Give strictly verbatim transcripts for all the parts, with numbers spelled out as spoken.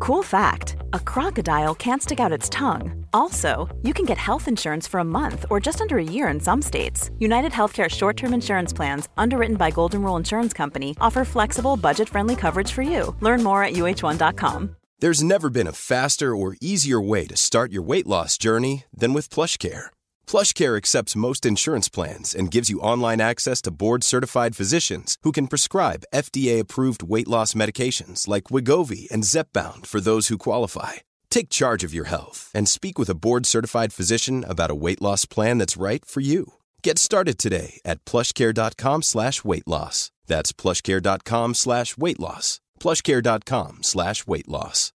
Cool fact, a crocodile can't stick out its tongue. Also, you can get health insurance for a month or just under a year in some states. United Healthcare short-term insurance plans, underwritten by Golden Rule Insurance Company, offer flexible, budget-friendly coverage for you. Learn more at U H one dot com. There's never been a faster or easier way to start your weight loss journey than with PlushCare. PlushCare accepts most insurance plans and gives you online access to board-certified physicians who can prescribe F D A-approved weight loss medications like Wegovy and Zepbound for those who qualify. Take charge of your health and speak with a board-certified physician about a weight loss plan that's right for you. Get started today at plushcare.com slash weight loss. That's plushcare.com slash weight loss. plushcare.com slash weight loss.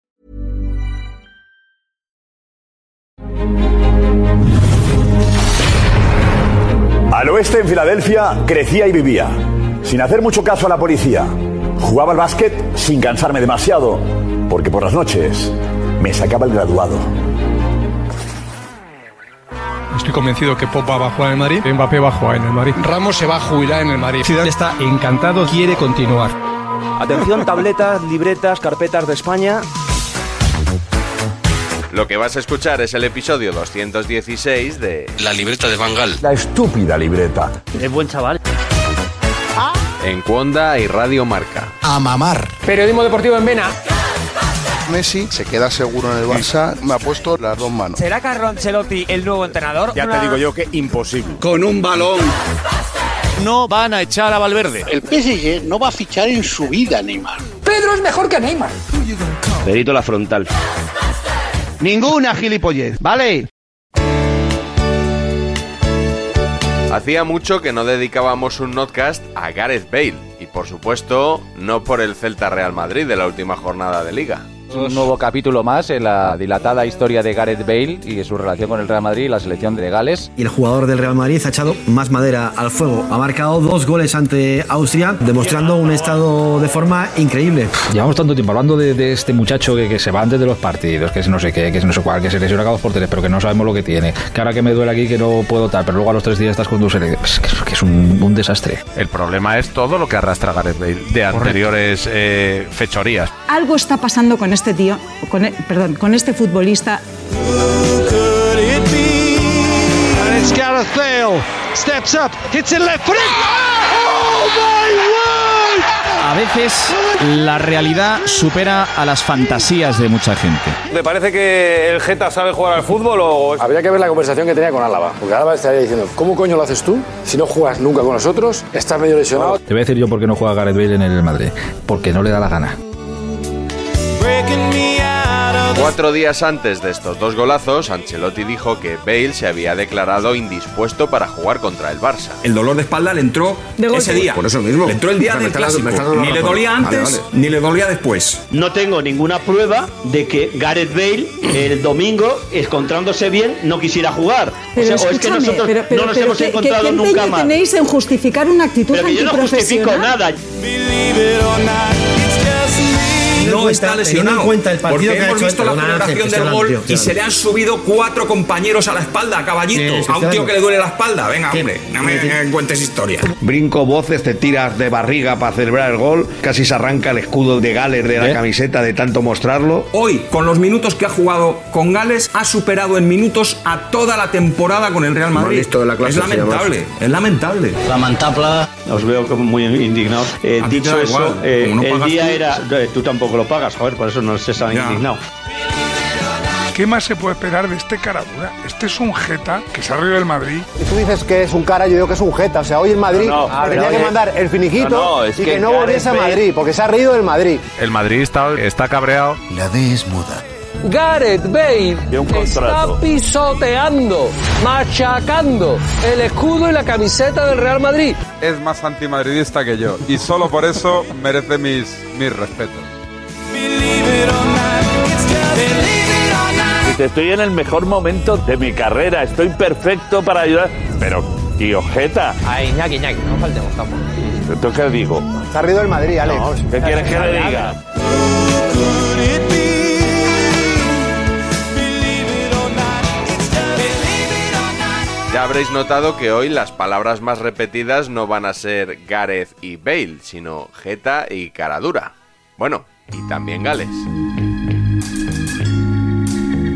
Al oeste, en Filadelfia, crecía y vivía, sin hacer mucho caso a la policía. Jugaba al básquet sin cansarme demasiado, porque por las noches me sacaba el graduado. Estoy convencido que Pop va a jugar en el Madrid, Mbappé va a jugar en el Madrid, Ramos se va a jubilar en el Madrid. Zidane está encantado, quiere continuar. Atención, tabletas, libretas, carpetas de España. Lo que vas a escuchar es el episodio doscientos dieciséis de La libreta de Van Gaal. La estúpida libreta. Es buen chaval. En Cuonda y Radio Marca. A mamar. Periodismo deportivo en Vena. Messi se queda seguro en el Barça, me ha puesto las dos manos. ¿Será Carlo Ancelotti el nuevo entrenador? Ya te digo yo que imposible. Con un balón. No van a echar a Valverde. El P S G no va a fichar en su vida a Neymar. Pedro es mejor que Neymar. Perito la frontal. Ninguna gilipollez, ¿vale? Hacía mucho que no dedicábamos un notcast a Gareth Bale. Y por supuesto, no por el Celta Real Madrid de la última jornada de Liga. Un nuevo capítulo más en la dilatada historia de Gareth Bale y de su relación con el Real Madrid y la selección de Gales. Y el jugador del Real Madrid ha echado más madera al fuego. Ha marcado dos goles ante Austria, demostrando un estado de forma increíble. Llevamos tanto tiempo hablando de, de este muchacho que, que se va antes de los partidos, que es no sé qué, que es no sé cuál, que se lesiona cada dos por tres, pero que no sabemos lo que tiene. Que ahora que me duele aquí que no puedo tal, pero luego a los tres días estás con tu selección. Es que, que es un, un desastre. El problema es todo lo que arrastra Gareth Bale de anteriores eh, fechorías. Algo está pasando con este tío, con, perdón, con este futbolista. And it's Gareth Bale steps up, hits it left foot. Oh my word! A veces la realidad supera a las fantasías de mucha gente. ¿Te parece que el Geta sabe jugar al fútbol o...? Habría que ver la conversación que tenía con Álava, porque Álava estaría diciendo, ¿cómo coño lo haces tú? Si no juegas nunca con nosotros, estás medio lesionado. Te voy a decir yo por qué no juega Gareth Bale en el Madrid. Porque no le da la gana. Cuatro días antes de estos dos golazos, Ancelotti dijo que Bale se había declarado indispuesto para jugar contra el Barça. El dolor de espalda le entró ese día. Por eso mismo. Le entró el día del clásico. Ni le dolía antes, vale, vale. ni le dolía después. No tengo ninguna prueba de que Gareth Bale el domingo, encontrándose bien, no quisiera jugar. Pero o sea, o es que nosotros pero, pero, no nos pero, hemos ¿qué, encontrado ¿qué nunca más. tenéis en justificar una actitud pero que yo no justifico nada. No está lesionado, cuenta el porque que hemos ha hecho visto la celebración del gol tío, y se le han subido cuatro compañeros a la espalda, a caballito, sí, a un tío que le duele la espalda. Venga, sí, hombre, no me sí, sí. cuentes historias. Brinco voces, te tiras de barriga para celebrar el gol, casi se arranca el escudo de Gales de la ¿Eh? camiseta de tanto mostrarlo. Hoy, con los minutos que ha jugado con Gales, ha superado en minutos a toda la temporada con el Real Madrid. La clase, es lamentable, es lamentable. Lamentable. Os veo como muy indignados. Eh, dicho eso, eh, no el día tú, era... Eh, tú tampoco lo pagas, joder, por eso no se sabe indignado. ¿Qué más se puede esperar de este caradura? Este es un jeta que se ha reído del Madrid. Y tú dices que es un cara, yo digo que es un jeta. O sea, hoy el Madrid no, no, tenía que mandar el finiquito no, no, y que, que no volviese a Madrid, porque se ha reído del Madrid. El Madrid está, está cabreado. La D es muda. Gareth Bale está pisoteando, machacando el escudo y la camiseta del Real Madrid. Es más antimadridista que yo y solo por eso merece mis, mis respetos. Estoy en el mejor momento de mi carrera, estoy perfecto para ayudar, pero tío jeta. Ay, Iñaki, Iñaki, no faltemos tampoco. ¿Entonces qué digo? Se ha reído el Madrid, Alex. No, ¿qué quieres que le diga? Ya habréis notado que hoy las palabras más repetidas no van a ser Gareth y Bale, sino jeta y caradura. Bueno, y también Gales.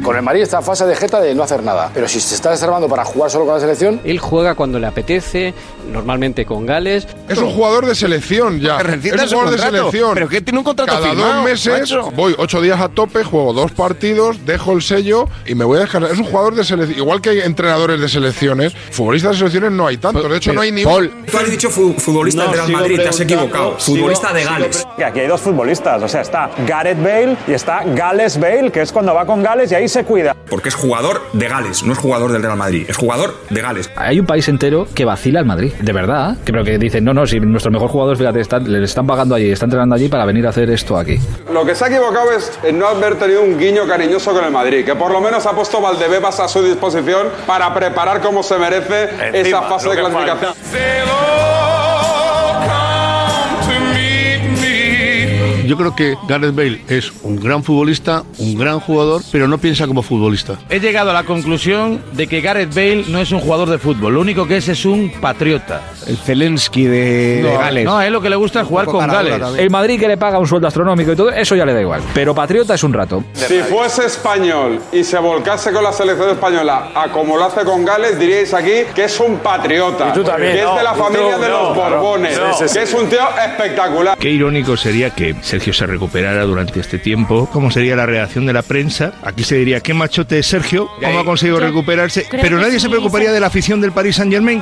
Con el Madrid está en fase de jeta de no hacer nada. Pero si se está reservando para jugar solo con la selección... Él juega cuando le apetece, normalmente con Gales. Es un jugador de selección ya. Es un jugador de selección. Pero que tiene un contrato Cada firmado, dos meses macho. voy ocho días a tope, juego dos partidos, dejo el sello y me voy a descansar. Es un jugador de selección. Igual que hay entrenadores de selecciones, futbolistas de selecciones no hay tantos. De hecho, no hay ni Paul, tú has dicho futbolista del Real Madrid, te has equivocado. Futbolista de Gales. Y aquí hay dos futbolistas, o sea, está Gareth Bale y está Gales Bale, que es cuando va con Gales y ahí se cuida. Porque es jugador de Gales, no es jugador del Real Madrid, es jugador de Gales. Hay un país entero que vacila al Madrid, de verdad, que, pero que dicen, no, no, si nuestro mejor jugador, fíjate, están, le están pagando allí, está entrenando allí para venir a hacer esto aquí. Lo que se ha equivocado es en no haber tenido un guiño cariñoso con el Madrid, que por lo menos ha puesto Valdebebas a su disposición para preparar como se merece Encima, esa fase de clasificación. Yo creo que Gareth Bale es un gran futbolista, un gran jugador, pero no piensa como futbolista. He llegado a la conclusión de que Gareth Bale no es un jugador de fútbol, lo único que es es un patriota. El Zelensky de, no, de Gales. No, es lo que le gusta es jugar con Gales. El Madrid que le paga un sueldo astronómico y todo, eso ya le da igual. Pero patriota es un rato. Si fuese español y se volcase con la selección española a como lo hace con Gales, diríais aquí que es un patriota. Y tú también, que no, es de la familia tú, de no, los Borbones. no, no, que es un tío espectacular. Qué irónico sería que Sergio se recuperara durante este tiempo. ¿Cómo sería la reacción de la prensa? Aquí se diría, qué machote es Sergio, cómo ha conseguido recuperarse. Pero nadie se preocuparía de la afición del Paris Saint-Germain.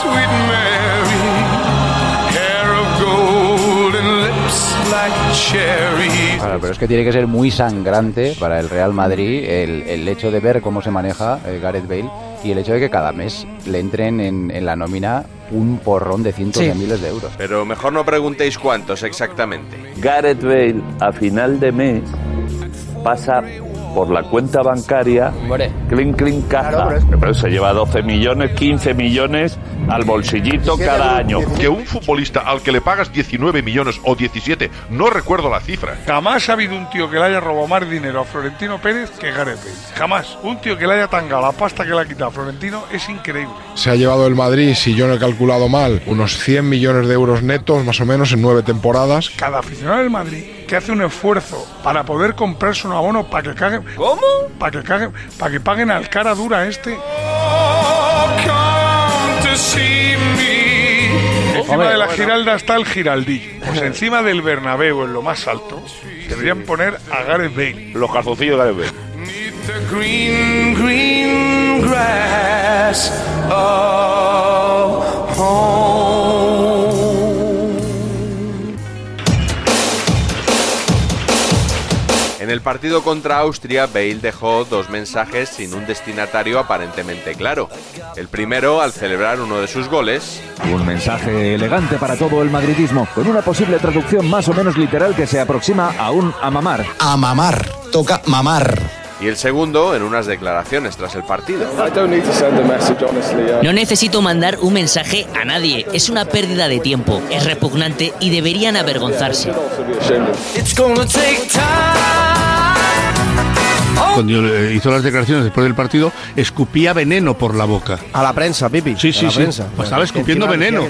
Claro, pero es que tiene que ser muy sangrante para el Real Madrid el, el hecho de ver cómo se maneja eh, Gareth Bale y el hecho de que cada mes le entren en, en la nómina un porrón de cientos sí. de miles de euros. Pero mejor no preguntéis cuántos exactamente. Gareth Bale a final de mes pasa por la cuenta bancaria, clink, clink, caja. Claro, pero, es... pero se lleva doce millones, quince millones al bolsillito cada año. Que un futbolista al que le pagas diecinueve millones o diecisiete, no recuerdo la cifra. Jamás ha habido un tío que le haya robado más dinero a Florentino Pérez que Gareth Bale. Jamás. Un tío que le haya tangado la pasta que le ha quitado a Florentino es increíble. Se ha llevado el Madrid, si yo no he calculado mal, unos cien millones de euros netos, más o menos, en nueve temporadas. Cada aficionado del Madrid que hace un esfuerzo para poder comprarse un abono para que caguen. ¿Cómo? Para que caguen, para que paguen al cara dura este. Encima de la Giralda está el Giraldillo. Pues encima del Bernabéu, en lo más alto, deberían poner a Gareth Bale. Los calzoncillos de Gareth Bale. Green, green grass of home. En el partido contra Austria, Bale dejó dos mensajes sin un destinatario aparentemente claro. El primero, al celebrar uno de sus goles. Un mensaje elegante para todo el madridismo, con una posible traducción más o menos literal que se aproxima a un a mamar. A mamar, toca mamar. Y el segundo, en unas declaraciones tras el partido. No necesito mandar un mensaje a nadie. Es una pérdida de tiempo. Es repugnante y deberían avergonzarse. Cuando hizo las declaraciones después del partido, escupía veneno por la boca. A la prensa, Pipi. Sí, sí, sí. Prensa. Pues estaba escupiendo veneno.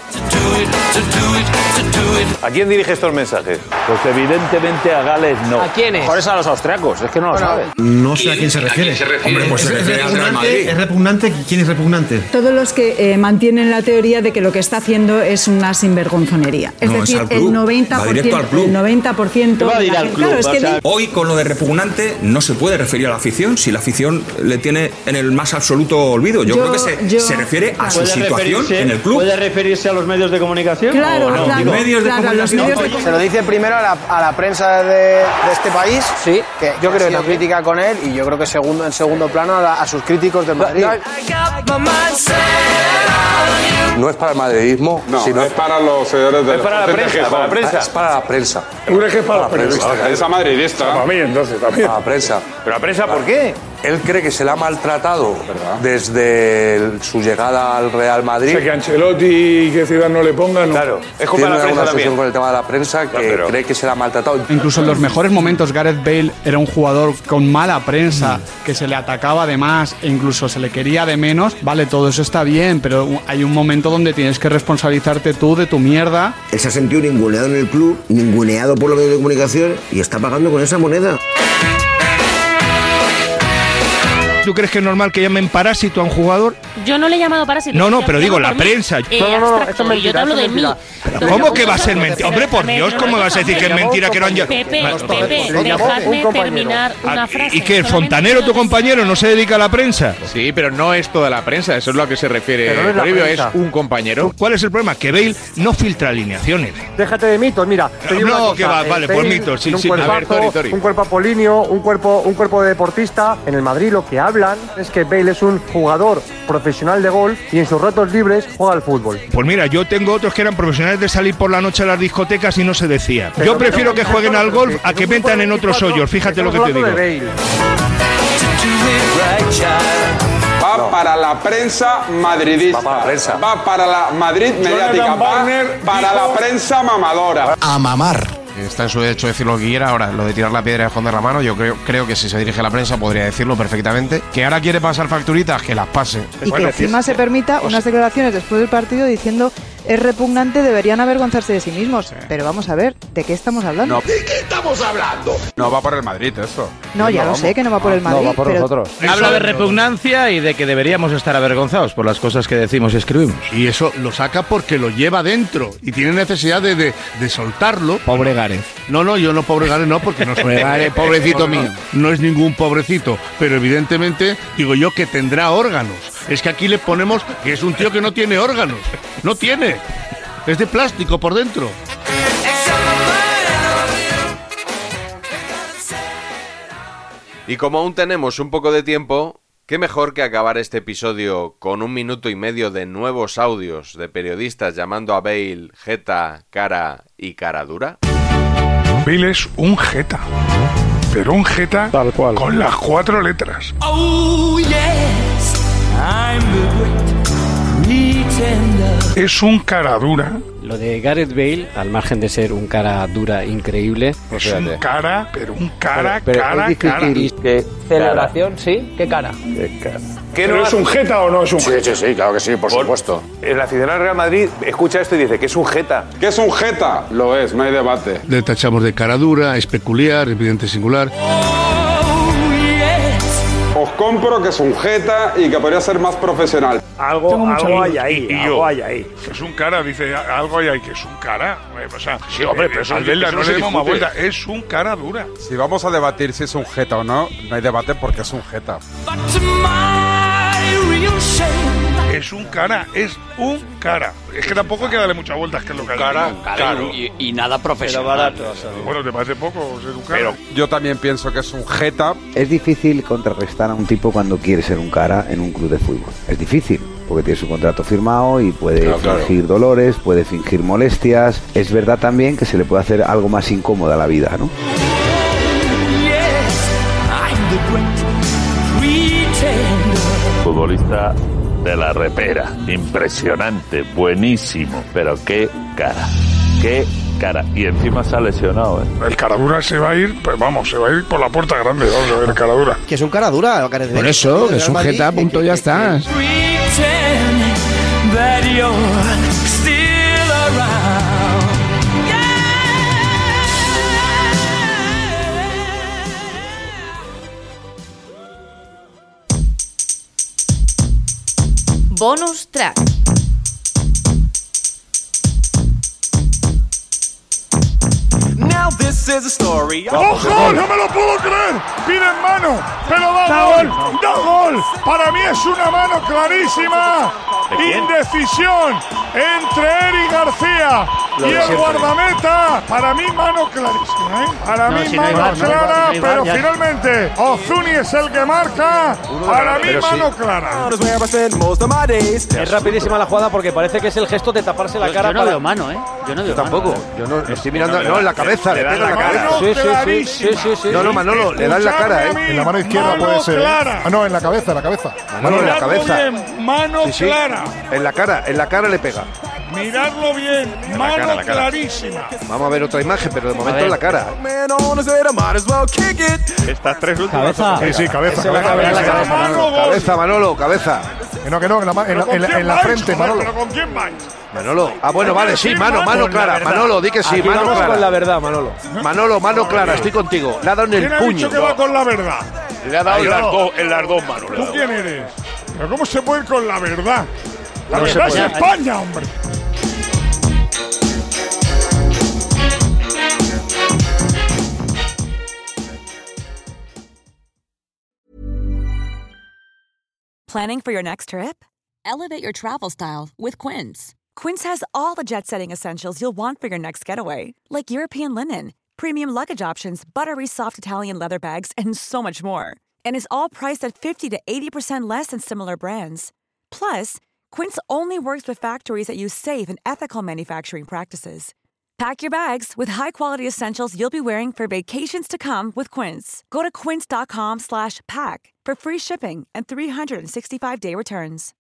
¿A quién dirige estos mensajes? Pues evidentemente a Gales no. ¿A quiénes? Por eso a los austriacos, es que no lo bueno, saben. No sé a quién se refiere. ¿A quién se refiere? Hombre, pues se es, refiere es, al Real repugnante, Madrid. es repugnante. ¿Quién es repugnante? Todos los que eh, mantienen la teoría de que lo que está haciendo es una sinvergonzonería. Es no, decir, es el noventa por ciento, el noventa por ciento va a ir al club. Claro, es que o sea, hoy con lo de repugnante no se puede referir a la afición si la afición le tiene en el más absoluto olvido. Yo, yo creo que se, yo, se refiere a su situación en el club. ¿Puede referirse a los medios de comunicación? Claro, no? claro. Medios de claro, comunicación. Medios de comunicación. Se lo dice primero a la, a la prensa de, de este país, sí, que yo creo que no crítica con él, y yo creo que segundo, en segundo plano a, la, a sus críticos de Madrid. No es para el madridismo, no, sino es para los seguidores de es para la prensa, para la prensa. Es para la prensa. Un eje para la prensa. La prensa madridista. Para mí, entonces, también. Para la prensa. ¿Pero la prensa por qué? Él cree que se le ha maltratado desde el, su llegada al Real Madrid. O sea, que Ancelotti y que Zidane no le pongan. No. Claro, es culpa de la prensa también. Con el tema de la prensa que claro, pero... cree que se le ha maltratado. Incluso en los mejores momentos Gareth Bale era un jugador con mala prensa, mm. que se le atacaba de más e incluso se le quería de menos. Vale, todo eso está bien, pero hay un momento donde tienes que responsabilizarte tú de tu mierda. Él se ha sentido ninguneado en el club, ninguneado por los medios de comunicación y está pagando con esa moneda. ¿Tú crees que es normal que llamen parásito a un jugador? Yo no le he llamado parásito. No, no, yo pero digo, la por mí, prensa. Eh, No, no, no, abstracto, esto es mentira, y yo te hablo esto de es mí. mentira. ¿Cómo que va a ser mentira? Hombre, por Dios, ¿cómo vas a decir que es mentira que no han llamado? Pepe, Pepe, dejadme terminar una frase. ¿Y que el fontanero, tu compañero, no se dedica a la prensa? Sí, pero no es toda la prensa, eso es lo a que se refiere. Pero no es la Toribio, es prensa. un compañero. ¿Cuál es el problema? Que Bale no filtra alineaciones. Déjate de mitos, mira. te digo No, una cosa, que va, eh, vale, Bale pues mitos, sí, tiene un sí. cuerpazo, A ver, Tori, Tori. un cuerpo apolíneo, un cuerpo, un cuerpo de deportista. En el Madrid lo que hablan es que Bale es un jugador profesional de golf y en sus ratos libres juega al fútbol. Pues mira, yo tengo otros que eran profesionales de salir por la noche a las discotecas y no se decía. Pero Yo no, pero prefiero que no, jueguen no, al no, golf que a que en un metan en otros veinticuatro, hoyos. Fíjate lo que te estamos digo. hablando de Va no. para la prensa madridista. Va para la prensa. Va para la Madrid mediática. Va para la prensa mamadora. A mamar. Está en su derecho de decir lo que quiera. Ahora, lo de tirar la piedra y esconder la mano, yo creo, creo que si se dirige a la prensa podría decirlo perfectamente. Que ahora quiere pasar facturitas, que las pase. Y que encima se permita unas declaraciones después del partido diciendo es repugnante, deberían avergonzarse de sí mismos. Pero vamos a ver, ¿de qué estamos hablando? No. ¿De qué estamos hablando? No va por el Madrid eso. No, ya lo sé que no va por el Madrid. No, va por pero... nosotros. Habla de repugnancia y de que deberíamos estar avergonzados por las cosas que decimos y escribimos. Y eso lo saca porque lo lleva dentro y tiene necesidad de, de, de soltarlo. Pobre Gareth. No, no, yo no pobre Gareth, no, porque no soy Pobre Gareth, pobrecito mío. No es ningún pobrecito, pero evidentemente digo yo que tendrá órganos. Es que aquí le ponemos que es un tío que no tiene órganos. No tiene. Es de plástico por dentro. Y como aún tenemos un poco de tiempo, qué mejor que acabar este episodio con un minuto y medio de nuevos audios de periodistas llamando a Bale jeta, cara y cara dura. Bale es un jeta, pero un jeta tal cual, con las cuatro letras. Oh, yes, I'm the great pretender. Es un cara dura. Lo de Gareth Bale, al margen de ser un cara dura increíble, es un cara, pero un cara, pero, pero cara, es cara. Que Celebración, sí. ¿Qué cara? ¿Qué cara? ¿Pero es un jeta o no es un Sí, sí, sí, claro que sí, por supuesto. El aficionado del Real Madrid escucha esto y dice que es un jeta. ¿Qué es un jeta? Lo es, no hay debate. Le tachamos de cara dura, es peculiar, evidente singular. Os compro que es un jeta y que podría ser más profesional. Algo, algo hay ahí, algo hay ahí. Es un cara, dice, algo hay ahí que es un cara. O sea, Sí, hombre, pero eso- al Belda eso no no le se demos más discute. vuelta, es un cara dura. Si vamos a debatir si es un jeta o no, no hay debate porque es un jeta. Es un cara, es un cara. Es que tampoco hay que darle muchas vueltas, que es lo que hay. Cara, Claro, y, y nada profesional. Bueno, ¿te parece poco ser un cara? Pero yo también pienso que es un jeta. Es difícil contrarrestar a un tipo cuando quiere ser un cara en un club de fútbol. Es difícil, porque tiene su contrato firmado y puede Claro, claro. fingir dolores, puede fingir molestias. Es verdad también que se le puede hacer algo más incómoda a la vida, ¿no? Futbolista de la repera, impresionante, buenísimo, pero qué cara, qué cara, y encima se ha lesionado, ¿eh? El caradura se va a ir, pues vamos, se va a ir por la puerta grande, vamos a ver el caradura. Que es un cara dura, lo que Gareth Bale. Por eso, que es un Madrid, jeta, que- punto, que- ya que- está. That you're still around. Bonus track. Now this is a story. ¡Ojo! ¡No me lo puedo creer! Piden mano, pero da gol, da gol. Para mí es una mano clarísima. Indecisión entre Eric García Lo y de el siempre. guardameta. Para mí mano clarísima, ¿eh? Para No, mí si no hay mano VAR, no hay VAR, clara, no hay VAR, pero ya. finalmente Ozuni es el que marca. Para mí Pero sí. mano clara. Es rapidísima la jugada porque parece que es el gesto de taparse la Yo- cara yo no para... veo mano, ¿eh? Yo no veo Yo mano. tampoco. Yo no estoy mirando, no, en la cabeza, le pega en la cabeza. Mano Sí, sí, sí, clarísima. sí, sí, sí. No, no, Manolo, le da en la cara, Escuchadme a ¿eh? mí, En la mano izquierda mano puede ser, ¿eh? clara. Ah, no, en la cabeza, en la cabeza. Manolo, en la Miradlo cabeza. bien, mano Sí, sí. clara. En la cara, en la cara le pega. Miradlo bien, mano cara, la cara. clarísima. Vamos a ver otra imagen, pero de momento en la cara. Estas tres últimas. Cabeza. Sí, sí, cabeza. Esa es la cabeza, cabeza, Cabeza, mano, gol. Cabeza, Manolo, cabeza. Que no, que no, en la, ma- en la- ¿Pero con en la- quién en la vais, frente, joder? Manolo. ¿Pero con quién vais? Manolo. Ah, bueno, vale, sí, mano, mano Con la clara. verdad. Manolo, di que sí, Aquí mano vamos con la clara. verdad, Manolo. Manolo, mano clara, estoy contigo. Le ha dado en el ¿Quién ha puño. dicho que va con la verdad? Le ha dado en las, no. dos, en las dos manos. ¿Tú quién eres? ¿Pero cómo se puede ir con la verdad? La No verdad se es puede. España, hombre. Planning for your next trip? Elevate your travel style with Quince. Quince has all the jet-setting essentials you'll want for your next getaway, like European linen, premium luggage options, buttery soft Italian leather bags, and so much more. And is all priced at fifty to eighty percent less than similar brands. Plus, Quince only works with factories that use safe and ethical manufacturing practices. Pack your bags with high-quality essentials you'll be wearing for vacations to come with Quince. Go to quince.com slash pack for free shipping and three sixty-five day returns.